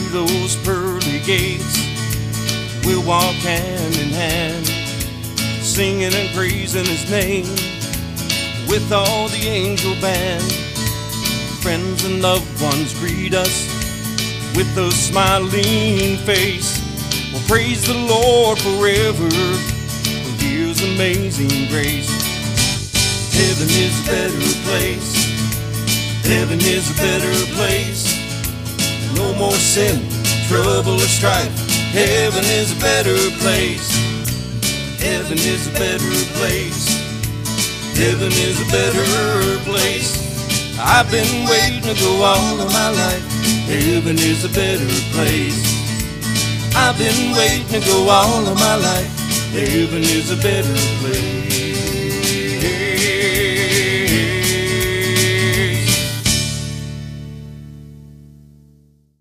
through those pearly gates, we'll walk hand in hand, singing and praising His name with all the angel band. Friends and loved ones greet us with a smiling face. We'll praise the Lord forever for His amazing grace. Heaven is a better place. Heaven is a better place. No more sin, trouble or strife. Heaven is a better place. Heaven is a better place. Heaven is a better place. I've been waiting to go all of my life. Heaven is a better place. I've been waiting to go all of my life. Heaven is a better place.